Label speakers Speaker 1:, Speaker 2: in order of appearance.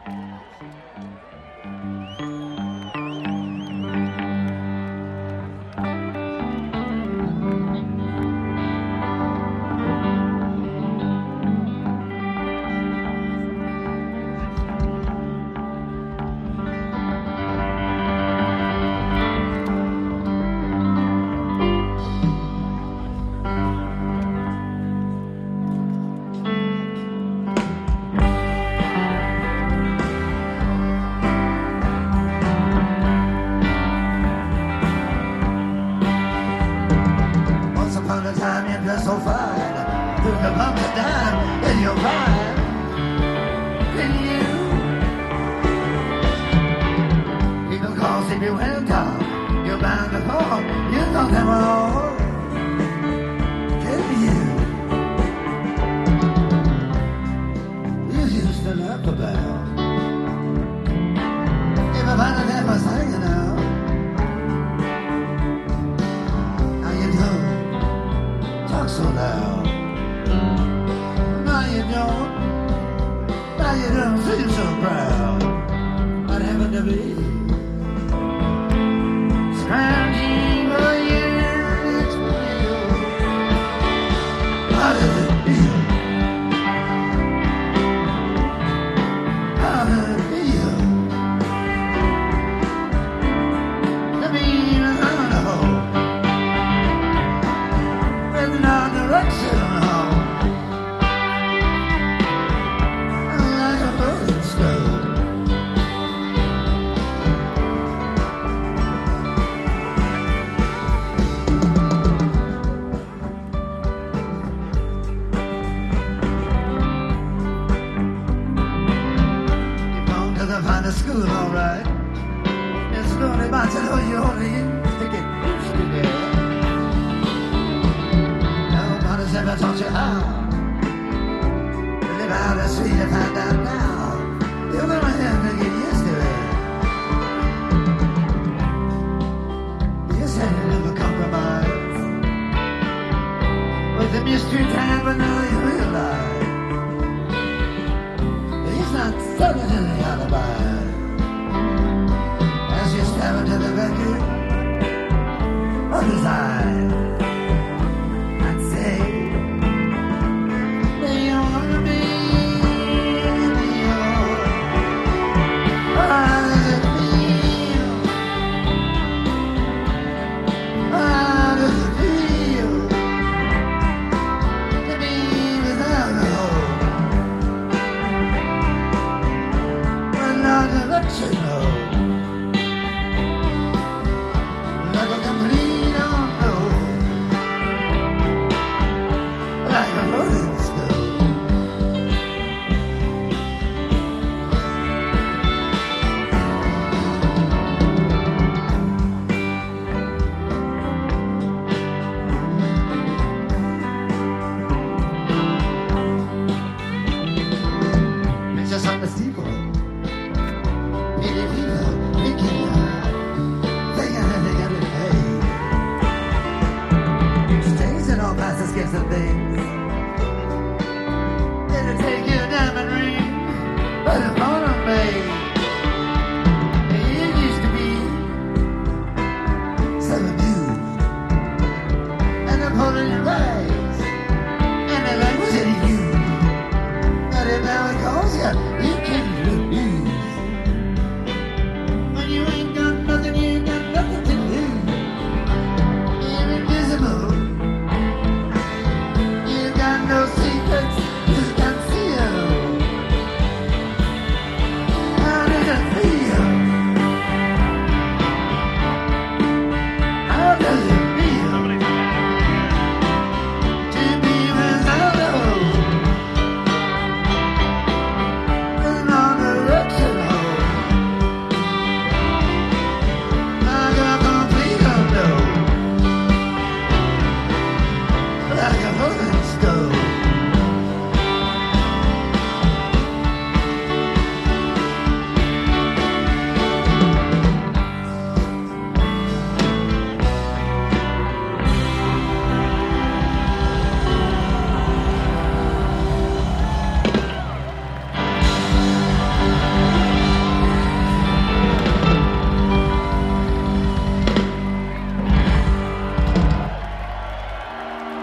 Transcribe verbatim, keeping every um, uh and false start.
Speaker 1: So fine, through the bumps of time in your mind, in you. People call if you welcome, you're bound to fall. You thought they were all in you. You used to love the bell. Everybody that was hanging out. So loud. Now you don't, now you don't feel so proud. What happened to me? Scrounging for years for you. How does it feel? How does it feel? To be without a hope. Direction home, like a rolling stone. You've gone to the finest school, all right. It's slowly about to know you only to get used to there. Never taught you how to live out the street and find out now. You're gonna have to get used to it. You said you never compromise with the mystery time, but now you realize he's not selling any alibi. As you stare into the record of his eyes, I'd say, If you